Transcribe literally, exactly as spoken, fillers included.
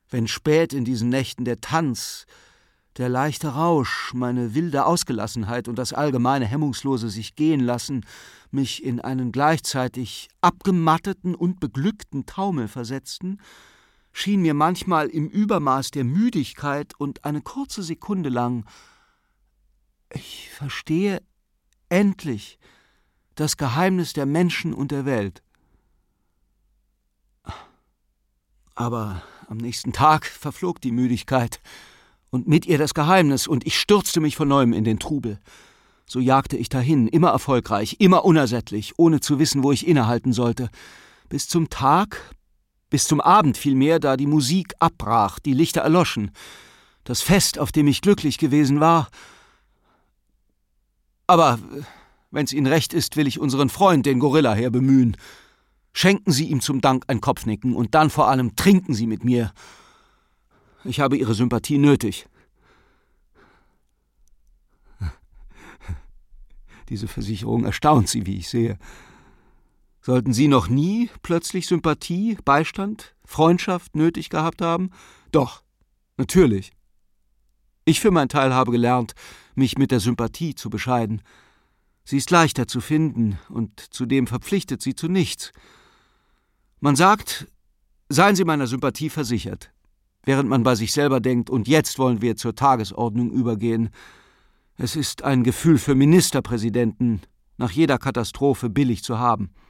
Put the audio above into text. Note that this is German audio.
Wenn spät in diesen Nächten der Tanz, der leichte Rausch, meine wilde Ausgelassenheit und das allgemeine hemmungslose Sich-gehen-lassen mich in einen gleichzeitig abgematteten und beglückten Taumel versetzten, schien mir manchmal im Übermaß der Müdigkeit und eine kurze Sekunde lang: Ich verstehe endlich das Geheimnis der Menschen und der Welt. Aber am nächsten Tag verflog die Müdigkeit und mit ihr das Geheimnis, und ich stürzte mich von neuem in den Trubel. So jagte ich dahin, immer erfolgreich, immer unersättlich, ohne zu wissen, wo ich innehalten sollte, bis zum Tag, bis zum Abend vielmehr, da die Musik abbrach, die Lichter erloschen, das Fest, auf dem ich glücklich gewesen war. Aber wenn's Ihnen recht ist, will ich unseren Freund, den Gorilla, herbemühen. Schenken Sie ihm zum Dank ein Kopfnicken und dann vor allem trinken Sie mit mir. Ich habe Ihre Sympathie nötig. Diese Versicherung erstaunt Sie, wie ich sehe. Sollten Sie noch nie plötzlich Sympathie, Beistand, Freundschaft nötig gehabt haben? Doch, natürlich. Ich für meinen Teil habe gelernt, mich mit der Sympathie zu bescheiden. Sie ist leichter zu finden und zudem verpflichtet sie zu nichts. Man sagt, seien Sie meiner Sympathie versichert, während man bei sich selber denkt, und jetzt wollen wir zur Tagesordnung übergehen. Es ist ein Gefühl für Ministerpräsidenten, nach jeder Katastrophe billig zu haben.